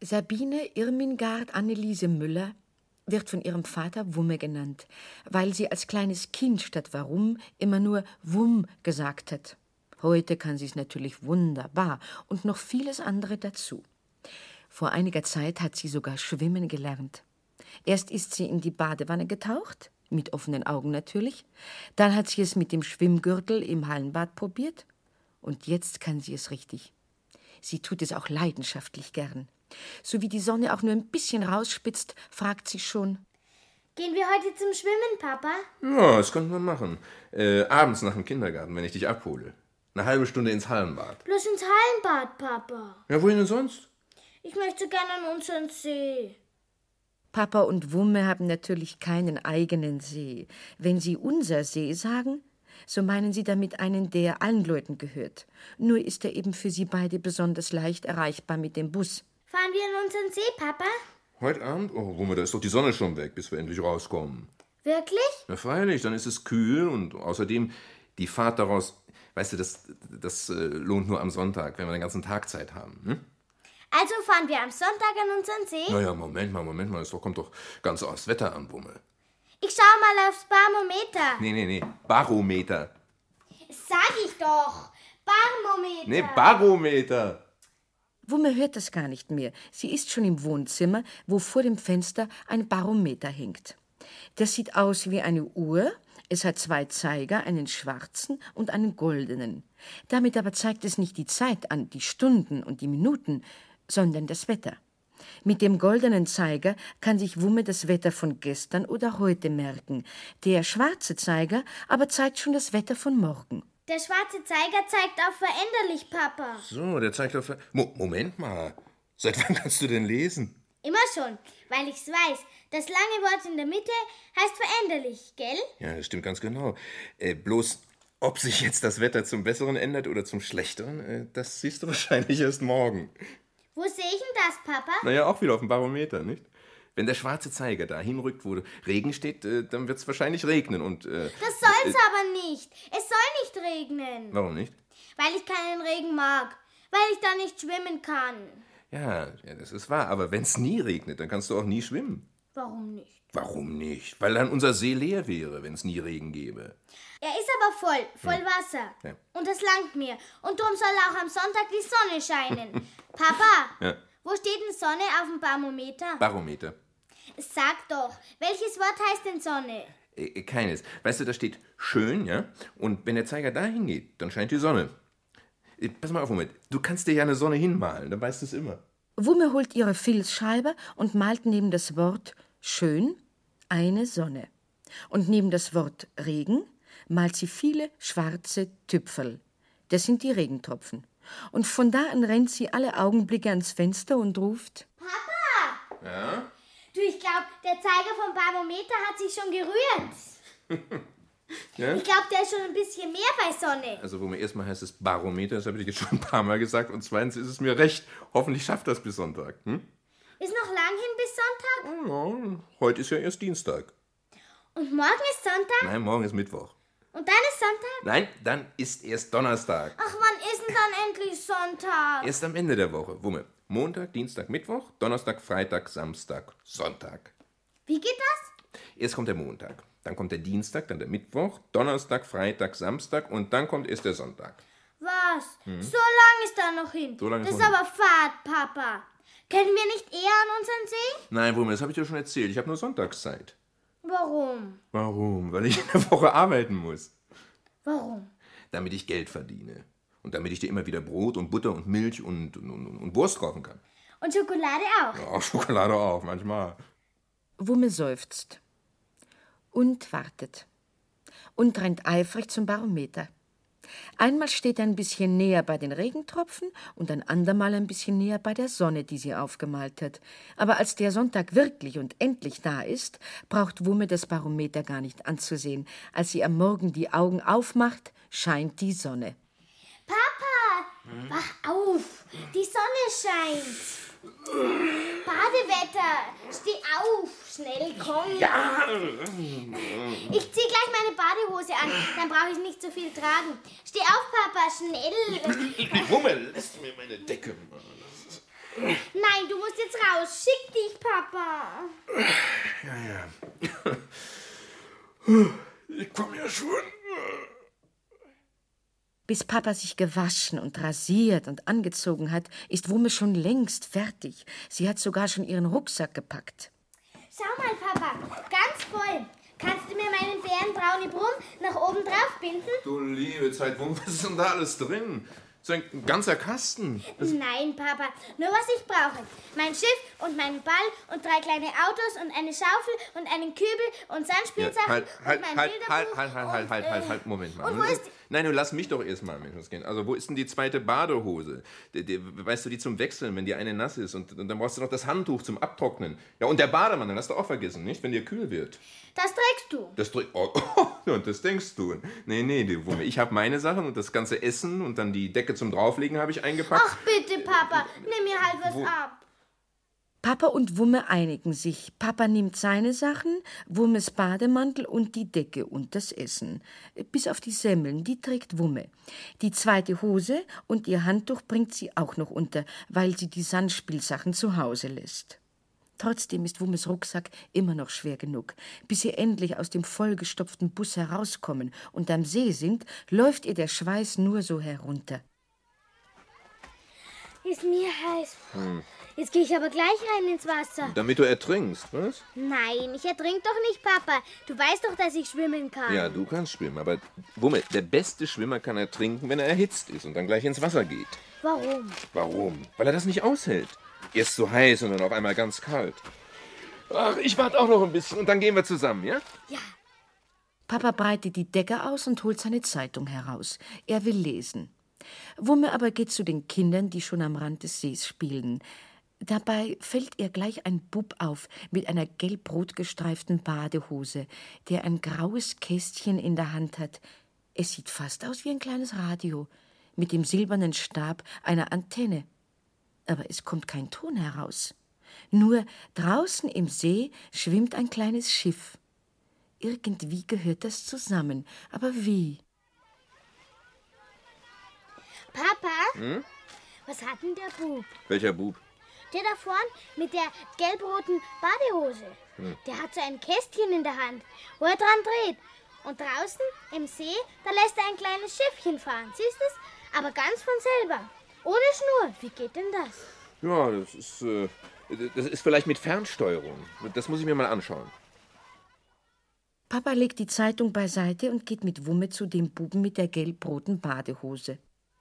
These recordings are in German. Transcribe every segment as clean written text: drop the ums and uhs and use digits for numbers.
Sabine Irmingard Anneliese Müller wird von ihrem Vater Wumme genannt, weil sie als kleines Kind statt Warum immer nur Wumm gesagt hat. Heute kann sie es natürlich wunderbar und noch vieles andere dazu. Vor einiger Zeit hat sie sogar schwimmen gelernt. Erst ist sie in die Badewanne getaucht, mit offenen Augen natürlich. Dann hat sie es mit dem Schwimmgürtel im Hallenbad probiert. Und jetzt kann sie es richtig. Sie tut es auch leidenschaftlich gern. So wie die Sonne auch nur ein bisschen rausspitzt, fragt sie schon: Gehen wir heute zum Schwimmen, Papa? Ja, das könnten wir machen. Abends nach dem Kindergarten, wenn ich dich abhole. Eine halbe Stunde ins Hallenbad. Bloß ins Hallenbad, Papa. Ja, wohin denn sonst? Ich möchte gerne an unseren See. Papa und Wumme haben natürlich keinen eigenen See. Wenn sie unser See sagen, so meinen sie damit einen, der allen Leuten gehört. Nur ist er eben für sie beide besonders leicht erreichbar mit dem Bus. Fahren wir an unseren See, Papa? Heute Abend? Oh, Wumme, da ist doch die Sonne schon weg, bis wir endlich rauskommen. Wirklich? Na freilich, dann ist es kühl und außerdem die Fahrt daraus, weißt du, das lohnt nur am Sonntag, wenn wir den ganzen Tag Zeit haben. Hm? Also fahren wir am Sonntag an unseren See? Naja, Moment mal, das kommt doch ganz aufs Wetter an, Wumme. Ich schau mal aufs Barometer. Nee, Barometer. Sag ich doch. Barometer. Nee, Barometer. Wumme hört das gar nicht mehr. Sie ist schon im Wohnzimmer, wo vor dem Fenster ein Barometer hängt. Das sieht aus wie eine Uhr. Es hat 2 Zeiger, einen schwarzen und einen goldenen. Damit aber zeigt es nicht die Zeit an, die Stunden und die Minuten, sondern das Wetter. Mit dem goldenen Zeiger kann sich Wumme das Wetter von gestern oder heute merken. Der schwarze Zeiger aber zeigt schon das Wetter von morgen. Der schwarze Zeiger zeigt auf veränderlich, Papa. So, der zeigt auf... Moment mal. Seit wann kannst du denn lesen? Immer schon, weil ich's weiß. Das lange Wort in der Mitte heißt veränderlich, gell? Ja, das stimmt ganz genau. Bloß, ob sich jetzt das Wetter zum Besseren ändert oder zum Schlechteren, das siehst du wahrscheinlich erst morgen. Wo sehe ich denn das, Papa? Naja, auch wieder auf dem Barometer, nicht? Wenn der schwarze Zeiger da hinrückt, wo Regen steht, dann wird's wahrscheinlich regnen und... Das soll's aber nicht. Es soll nicht regnen. Warum nicht? Weil ich keinen Regen mag. Weil ich da nicht schwimmen kann. Ja, das ist wahr. Aber wenn's nie regnet, dann kannst du auch nie schwimmen. Warum nicht? Warum nicht? Weil dann unser See leer wäre, wenn's nie Regen gäbe. Er ist aber voll Wasser. Ja. Und das langt mir. Und darum soll auch am Sonntag die Sonne scheinen. Papa, Ja. wo steht denn Sonne auf dem Barometer? Barometer. Sag doch, welches Wort heißt denn Sonne? Keines. Weißt du, da steht schön, ja? Und wenn der Zeiger dahin geht, dann scheint die Sonne. Pass mal auf, Moment. Du kannst dir ja eine Sonne hinmalen, dann weißt du es immer. Wumme holt ihre Filzschreiber und malt neben das Wort schön eine Sonne. Und neben das Wort Regen malt sie viele schwarze Tüpferl. Das sind die Regentropfen. Und von da an rennt sie alle Augenblicke ans Fenster und ruft: Papa! Ja? Du, ich glaube, der Zeiger vom Barometer hat sich schon gerührt. Ja? Ich glaube, der ist schon ein bisschen mehr bei Sonne. Also, wo mir erstmal heißt es Barometer, das habe ich jetzt schon ein paar Mal gesagt. Und zweitens ist es mir recht. Hoffentlich schafft das bis Sonntag. Hm? Ist noch lang hin bis Sonntag? Ja, heute ist ja erst Dienstag. Und morgen ist Sonntag? Nein, morgen ist Mittwoch. Und dann ist Sonntag? Nein, dann ist erst Donnerstag. Ach, wann ist denn dann endlich Sonntag? Erst am Ende der Woche. Wumme. Montag, Dienstag, Mittwoch, Donnerstag, Freitag, Samstag, Sonntag. Wie geht das? Erst kommt der Montag, dann kommt der Dienstag, dann der Mittwoch, Donnerstag, Freitag, Samstag und dann kommt erst der Sonntag. Was? So lang ist da noch hin. So lang ist das ist noch hin. aber Fahrt, Papa. Können wir nicht eher an unseren See? Nein, Wumme, das habe ich dir schon erzählt. Ich habe nur Sonntagszeit. Warum? Warum? Weil ich in der Woche arbeiten muss. Warum? Damit ich Geld verdiene. Und damit ich dir immer wieder Brot und Butter und Milch und Wurst kaufen kann. Und Schokolade auch. Ja, Schokolade auch, manchmal. Wumme seufzt und wartet und rennt eifrig zum Barometer. Einmal steht er ein bisschen näher bei den Regentropfen und ein andermal ein bisschen näher bei der Sonne, die sie aufgemalt hat. Aber als der Sonntag wirklich und endlich da ist, braucht Wumme das Barometer gar nicht anzusehen. Als sie am Morgen die Augen aufmacht, scheint die Sonne. Papa, wach auf. Die Sonne scheint. Badewetter. Steh auf. Schnell, komm. Ja. Ich zieh gleich meine Badehose an. Dann brauche ich nicht so viel tragen. Steh auf, Papa. Schnell. Wumme, lässt mir meine Decke mal. Nein, du musst jetzt Bis Papa sich gewaschen und rasiert und angezogen hat, ist Wumme schon längst fertig. Sie hat sogar schon ihren Rucksack gepackt. Schau mal, Papa, ganz voll. Kannst du mir meinen Bärenbraune Brumm nach oben drauf binden? Du liebe Zeit, was ist denn da alles drin? So ein ganzer Kasten. Nein, Papa, nur was ich brauche. Mein Schiff und meinen Ball und 3 kleine Autos und eine Schaufel und einen Kübel und Sandspielsachen und mein Bilderbuch. Halt, Moment mal. Und wo ist Nein, du lass mich doch erstmal, Menschenskind. Also, wo ist denn die zweite Badehose? Weißt du, die zum Wechseln, wenn die eine nass ist. Und dann brauchst du noch das Handtuch zum Abtrocknen. Ja, und der Bademann, den hast du auch vergessen, nicht? Wenn dir kühl wird. Das trägst du. Und das denkst du. Nee, die Wumme. Ich habe meine Sachen und das ganze Essen und dann die Decke zum Drauflegen habe ich eingepackt. Ach bitte, Papa, nimm mir halt was ab. Papa und Wumme einigen sich. Papa nimmt seine Sachen, Wummes Bademantel und die Decke und das Essen. Bis auf die Semmeln, die trägt Wumme. Die zweite Hose und ihr Handtuch bringt sie auch noch unter, weil sie die Sandspielsachen zu Hause lässt. Trotzdem ist Wummes Rucksack immer noch schwer genug. Bis sie endlich aus dem vollgestopften Bus herauskommen und am See sind, läuft ihr der Schweiß nur so herunter. Ist mir heiß. Jetzt gehe ich aber gleich rein ins Wasser. Damit du ertrinkst, was? Nein, ich ertrink doch nicht, Papa. Du weißt doch, dass ich schwimmen kann. Ja, du kannst schwimmen, aber Wumme, der beste Schwimmer kann ertrinken, wenn er erhitzt ist und dann gleich ins Wasser geht. Warum? Warum? Weil er das nicht aushält. Erst so heiß und dann auf einmal ganz kalt. Ach, ich warte auch noch ein bisschen und dann gehen wir zusammen, ja? Ja. Papa breitet die Decke aus und holt seine Zeitung heraus. Er will lesen. Wumme aber geht zu den Kindern, die schon am Rand des Sees spielen. Dabei fällt ihr gleich ein Bub auf mit einer gelb-rot gestreiften Badehose, der ein graues Kästchen in der Hand hat. Es sieht fast aus wie ein kleines Radio, mit dem silbernen Stab einer Antenne. Aber es kommt kein Ton heraus. Nur draußen im See schwimmt ein kleines Schiff. Irgendwie gehört das zusammen. Aber wie? Papa, was hat denn der Bub? Welcher Bub? Der da vorn mit der gelb-roten Badehose. Der hat so ein Kästchen in der Hand, wo er dran dreht. Und draußen im See, da lässt er ein kleines Schiffchen fahren. Siehst du es? Aber ganz von selber. Ohne Schnur. Wie geht denn das? Ja, das ist vielleicht mit Fernsteuerung. Das muss ich mir mal anschauen. Papa legt die Zeitung beiseite und geht mit Wumme zu dem Buben mit der gelb-roten Badehose.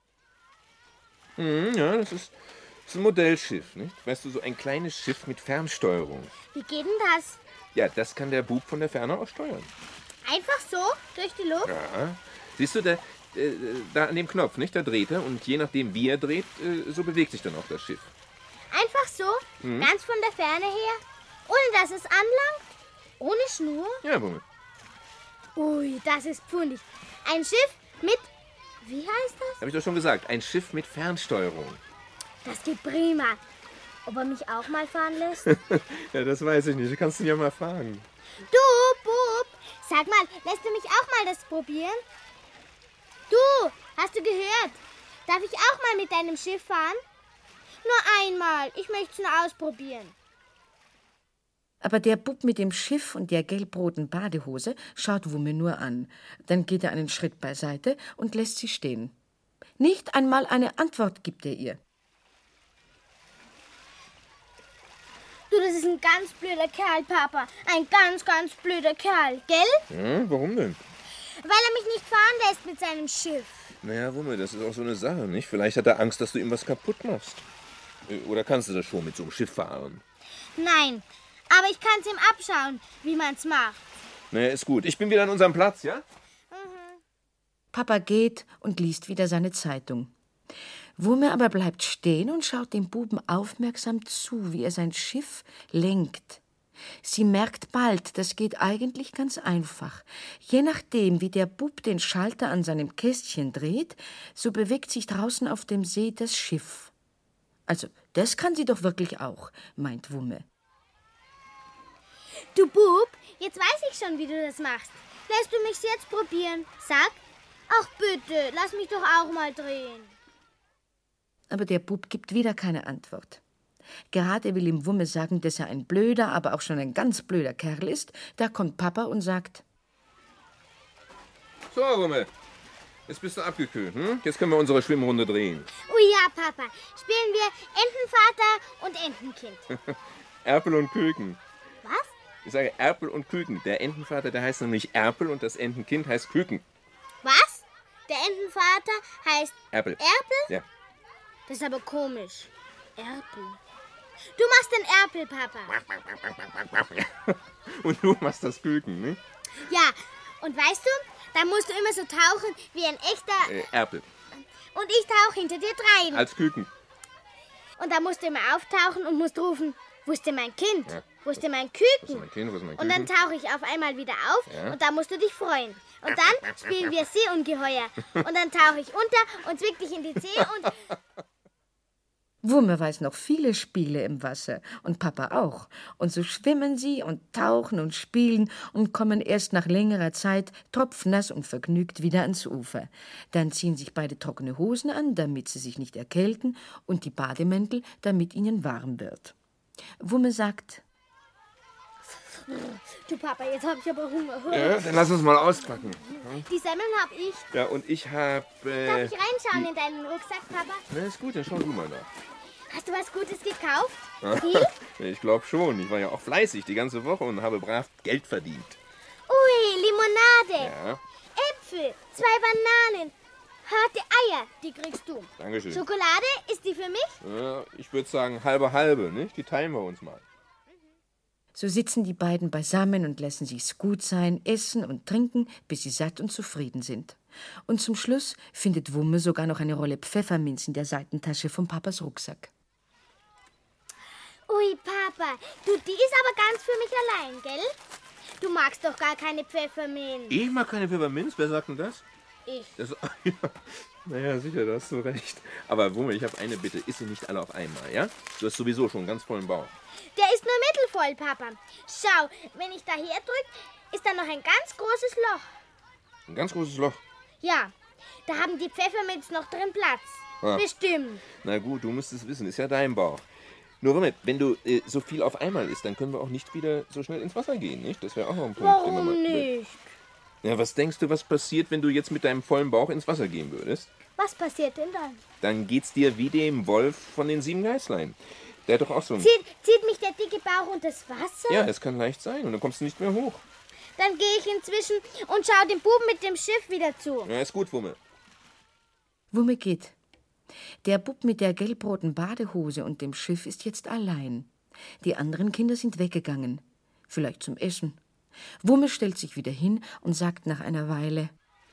Ja, das ist ein Modellschiff, nicht? Weißt du, so ein kleines Schiff mit Fernsteuerung. Wie geht denn das? Ja, das kann der Bub von der Ferne aus steuern. Einfach so? Durch die Luft? Ja. Siehst du, da an dem Knopf, nicht? Da dreht er und je nachdem, wie er dreht, so bewegt sich dann auch das Schiff. Einfach so? Ganz von der Ferne her? Ohne dass es anlangt? Ohne Schnur? Ja, Wumme. Ui, das ist pfundig. Ein Schiff mit... Wie heißt das? Hab ich doch schon gesagt, ein Schiff mit Fernsteuerung. Das geht prima. Ob er mich auch mal fahren lässt? Ja, das weiß ich nicht. Du kannst ihn ja mal fragen. Du, Bub, sag mal, lässt du mich auch mal das probieren? Du, hast du gehört? Darf ich auch mal mit deinem Schiff fahren? Nur einmal. Ich möchte es nur ausprobieren. Aber der Bub mit dem Schiff und der gelb-roten Badehose schaut Wumme nur an. Dann geht er einen Schritt beiseite und lässt sie stehen. Nicht einmal eine Antwort gibt er ihr. Du, das ist ein ganz blöder Kerl, Papa. Ein ganz, ganz blöder Kerl, gell? Ja, warum denn? Weil er mich nicht fahren lässt mit seinem Schiff. Naja, Wumme, das ist auch so eine Sache, nicht? Vielleicht hat er Angst, dass du ihm was kaputt machst. Oder kannst du das schon mit so einem Schiff fahren? Nein, aber ich kann es ihm abschauen, wie man's macht. Naja, ist gut. Ich bin wieder an unserem Platz, ja? Papa geht und liest wieder seine Zeitung. Wumme aber bleibt stehen und schaut dem Buben aufmerksam zu, wie er sein Schiff lenkt. Sie merkt bald, das geht eigentlich ganz einfach. Je nachdem, wie der Bub den Schalter an seinem Kästchen dreht, so bewegt sich draußen auf dem See das Schiff. Also, das kann sie doch wirklich auch, meint Wumme. Du Bub, jetzt weiß ich schon, wie du das machst. Lässt du mich jetzt probieren? Sag. Ach bitte, lass mich doch auch mal drehen. Aber der Bub gibt wieder keine Antwort. Gerade will ihm Wumme sagen, dass er ein blöder, aber auch schon ein ganz blöder Kerl ist. Da kommt Papa und sagt: So, Wumme, Jetzt bist du abgekühlt, hm? Jetzt können wir unsere Schwimmrunde drehen. Oh ja, Papa. Spielen wir Entenvater und Entenkind. Erpel und Küken. Was? Ich sage Erpel und Küken. Der Entenvater, der heißt nämlich Erpel und das Entenkind heißt Küken. Was? Der Entenvater heißt Erpel. Erpel? Ja. Das ist aber komisch. Erpel. Du machst den Erpel, Papa. Und du machst das Küken, ne? Ja, und weißt du, dann musst du immer so tauchen wie ein echter... Erpel. Und ich tauche hinter dir drein. Als Küken. Und dann musst du immer auftauchen und musst rufen, wo ist denn mein Kind? Ja. Wo ist denn mein Wo ist Küken? mein Kind? Wo ist mein Und dann Küken? tauche ich auf einmal wieder auf Ja. und dann musst du dich freuen. Und dann spielen wir Seeungeheuer. Und dann tauche ich unter und zwick dich in die Zehe und... Wumme weiß noch viele Spiele im Wasser und Papa auch. Und so schwimmen sie und tauchen und spielen und kommen erst nach längerer Zeit tropfnass und vergnügt wieder ans Ufer. Dann ziehen sich beide trockene Hosen an, damit sie sich nicht erkälten, und die Bademäntel, damit ihnen warm wird. Wumme sagt: Du Papa, jetzt hab ich aber Hunger. Ja, dann lass uns mal auspacken. Die Semmeln hab ich. Ja, und ich hab... Darf ich reinschauen in deinen Rucksack, Papa? Na, ist gut, dann schau du mal nach. Hast du was Gutes gekauft? Viel? Ich glaube schon. Ich war ja auch fleißig die ganze Woche und habe brav Geld verdient. Ui, Limonade. Ja, Äpfel, 2 Bananen, harte Eier, die kriegst du. Dankeschön. Schokolade, ist die für mich? Ja, ich würde sagen halbe, nicht? Die teilen wir uns mal. So sitzen die beiden beisammen und lassen sich's gut sein, essen und trinken, bis sie satt und zufrieden sind. Und zum Schluss findet Wumme sogar noch eine Rolle Pfefferminz in der Seitentasche von Papas Rucksack. Ui, Papa, du, die ist aber ganz für mich allein, gell? Du magst doch gar keine Pfefferminz. Ich mag keine Pfefferminz. Wer sagt denn das? Ich. Das ja. Naja, sicher, da hast du recht. Aber Wumme, ich habe eine Bitte. Iss sie nicht alle auf einmal, ja? Du hast sowieso schon einen ganz vollen Bauch. Der ist nur mittelvoll, Papa. Schau, wenn ich daher drück, ist da noch ein ganz großes Loch. Ein ganz großes Loch. Ja, da haben die Pfefferminz noch drin Platz. Ah. Bestimmt. Na gut, du musst es wissen. Ist ja dein Bauch. Nur Wumme, wenn du so viel auf einmal isst, dann können wir auch nicht wieder so schnell ins Wasser gehen, nicht? Das wäre auch noch ein Punkt. den wir Warum mal nicht? Ja, was denkst du, was passiert, wenn du jetzt mit deinem vollen Bauch ins Wasser gehen würdest? Was passiert denn dann? Dann geht's dir wie dem Wolf von den 7 Geißlein. Der hat doch auch so ein... Zieht mich der dicke Bauch unter das Wasser? Ja, es kann leicht sein und dann kommst du nicht mehr hoch. Dann gehe ich inzwischen und schau dem Buben mit dem Schiff wieder zu. Ja, ist gut, Wumme. Wumme geht. Der Bub mit der gelbroten Badehose und dem Schiff ist jetzt allein. Die anderen Kinder sind weggegangen. Vielleicht zum Essen. Wumme stellt sich wieder hin und sagt nach einer Weile: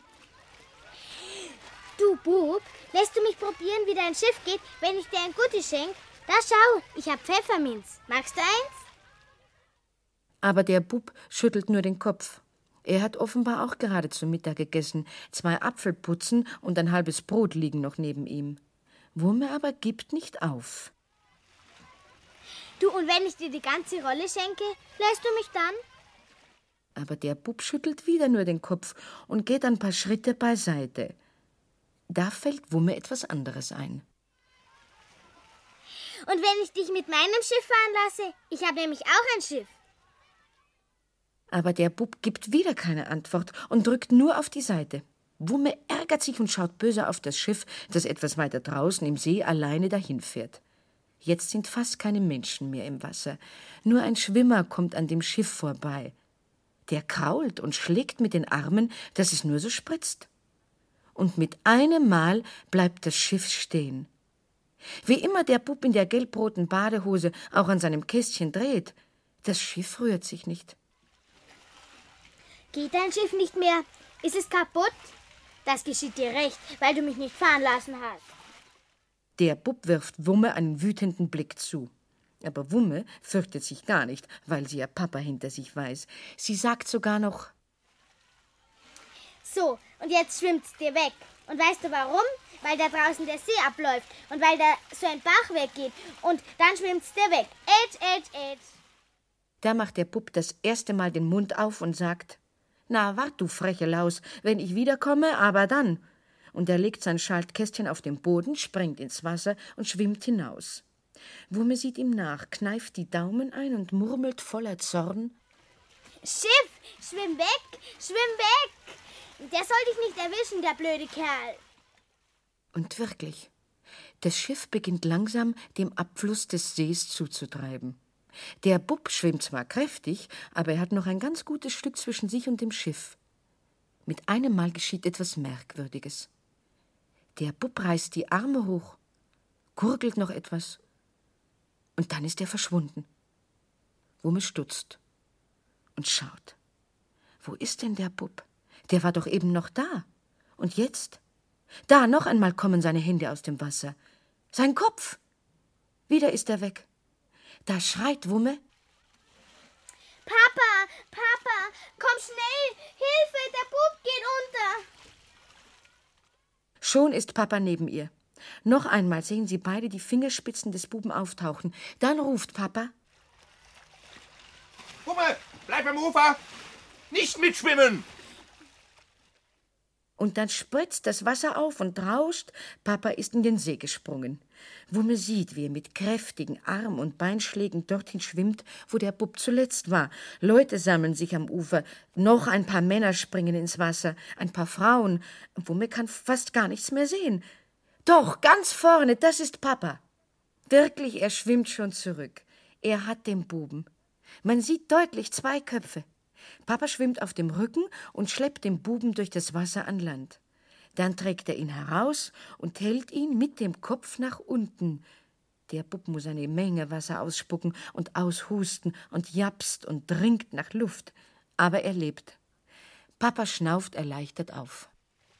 Du, Bub, lässt du mich probieren, wie dein Schiff geht, wenn ich dir ein Gutti schenk? Da schau, ich hab Pfefferminz. Magst du eins? Aber der Bub schüttelt nur den Kopf. Er hat offenbar auch gerade zu Mittag gegessen. 2 Apfelputzen und ein halbes Brot liegen noch neben ihm. Wumme aber gibt nicht auf. Du, und wenn ich dir die ganze Rolle schenke, lässt du mich dann? Aber der Bub schüttelt wieder nur den Kopf und geht ein paar Schritte beiseite. Da fällt Wumme etwas anderes ein. Und wenn ich dich mit meinem Schiff fahren lasse? Ich habe nämlich auch ein Schiff. Aber der Bub gibt wieder keine Antwort und drückt nur auf die Seite. Wumme ärgert sich und schaut böse auf das Schiff, das etwas weiter draußen im See alleine dahinfährt. Jetzt sind fast keine Menschen mehr im Wasser. Nur ein Schwimmer kommt an dem Schiff vorbei. Der krault und schlägt mit den Armen, dass es nur so spritzt. Und mit einem Mal bleibt das Schiff stehen. Wie immer der Bub in der gelbroten Badehose auch an seinem Kästchen dreht, das Schiff rührt sich nicht. Geht dein Schiff nicht mehr? Ist es kaputt? Das geschieht dir recht, weil du mich nicht fahren lassen hast. Der Bub wirft Wumme einen wütenden Blick zu. Aber Wumme fürchtet sich gar nicht, weil sie ja Papa hinter sich weiß. Sie sagt sogar noch: So, und jetzt schwimmt's dir weg. Und weißt du warum? Weil da draußen der See abläuft und weil da so ein Bach weggeht. Und dann schwimmt's dir weg. Ätsch. Da macht der Bub das erste Mal den Mund auf und sagt: Na, wart, du freche Laus, wenn ich wiederkomme, aber dann. Und er legt sein Schaltkästchen auf den Boden, springt ins Wasser und schwimmt hinaus. Wumme sieht ihm nach, kneift die Daumen ein und murmelt voller Zorn: Schiff, schwimm weg, schwimm weg. Der soll dich nicht erwischen, der blöde Kerl. Und wirklich, das Schiff beginnt langsam dem Abfluss des Sees zuzutreiben. Der Bub schwimmt zwar kräftig, aber er hat noch ein ganz gutes Stück zwischen sich und dem Schiff. Mit einem Mal geschieht etwas Merkwürdiges. Der Bub reißt die Arme hoch, gurgelt noch etwas und dann ist er verschwunden. Wumme stutzt und schaut. Wo ist denn der Bub? Der war doch eben noch da. Und jetzt? Da, noch einmal kommen seine Hände aus dem Wasser. Sein Kopf! Wieder ist er weg. Da schreit Wumme. Papa, Papa, komm schnell! Hilfe, der Bub geht unter! Schon ist Papa neben ihr. Noch einmal sehen sie beide die Fingerspitzen des Buben auftauchen. Dann ruft Papa. Wumme, bleib am Ufer! Nicht mitschwimmen! Und dann spritzt das Wasser auf und rauscht. Papa ist in den See gesprungen. Wumme sieht, wie er mit kräftigen Arm- und Beinschlägen dorthin schwimmt, wo der Bub zuletzt war. Leute sammeln sich am Ufer. Noch ein paar Männer springen ins Wasser. Ein paar Frauen. Wumme kann fast gar nichts mehr sehen. Doch, ganz vorne, das ist Papa. Wirklich, er schwimmt schon zurück. Er hat den Buben. Man sieht deutlich 2 Köpfe. Papa schwimmt auf dem Rücken und schleppt den Buben durch das Wasser an Land. Dann trägt er ihn heraus und hält ihn mit dem Kopf nach unten. Der Bub muss eine Menge Wasser ausspucken und aushusten und japst und dringt nach Luft. Aber er lebt. Papa schnauft erleichtert auf.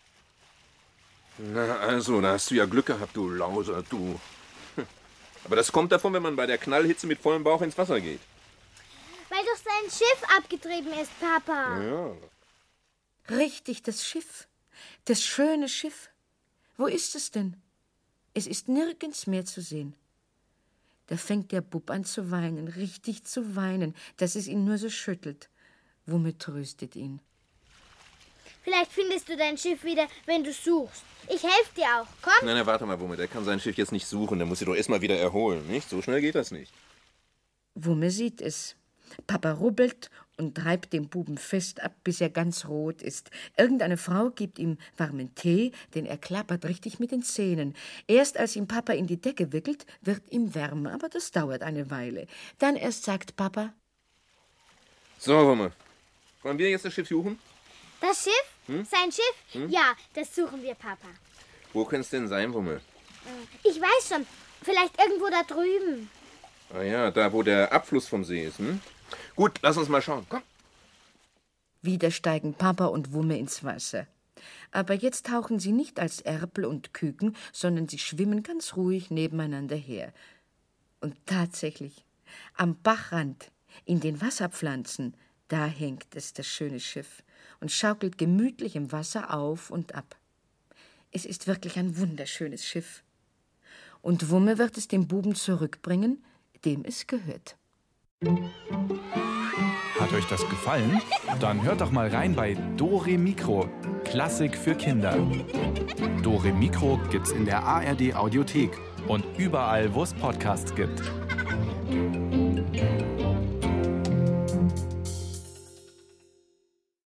Na also, da hast du ja Glück gehabt, du Lauser, du. Aber das kommt davon, wenn man bei der Knallhitze mit vollem Bauch ins Wasser geht. Weil doch sein Schiff abgetrieben ist, Papa. Ja. Richtig, das Schiff. Das schöne Schiff. Wo ist es denn? Es ist nirgends mehr zu sehen. Da fängt der Bub an zu weinen, richtig zu weinen, dass es ihn nur so schüttelt. Wumme tröstet ihn. Vielleicht findest du dein Schiff wieder, wenn du suchst. Ich helfe dir auch. Komm. Nein, warte mal, Wumme, der kann sein Schiff jetzt nicht suchen. Der muss sich doch erst mal wieder erholen, nicht? So schnell geht das nicht. Wumme sieht es. Papa rubbelt und treibt den Buben fest ab, bis er ganz rot ist. Irgendeine Frau gibt ihm warmen Tee, denn er klappert richtig mit den Zähnen. Erst als ihn Papa in die Decke wickelt, wird ihm wärmer, aber das dauert eine Weile. Dann erst sagt Papa: So, Wumme, wollen wir jetzt das Schiff suchen? Das Schiff? Sein Schiff? Ja, das suchen wir, Papa. Wo könnte es denn sein, Wumme? Ich weiß schon. Vielleicht irgendwo da drüben. Ah ja, da wo der Abfluss vom See ist, hm? Gut, lass uns mal schauen, komm. Wieder steigen Papa und Wumme ins Wasser. Aber jetzt tauchen sie nicht als Erpel und Küken, sondern sie schwimmen ganz ruhig nebeneinander her. Und tatsächlich, am Bachrand, in den Wasserpflanzen, da hängt es, das schöne Schiff, und schaukelt gemütlich im Wasser auf und ab. Es ist wirklich ein wunderschönes Schiff. Und Wumme wird es dem Buben zurückbringen, dem es gehört. Hat euch das gefallen? Dann hört doch mal rein bei Dore Mikro, Klassik für Kinder. Dore Mikro gibt's in der ARD Audiothek und überall, wo es Podcasts gibt.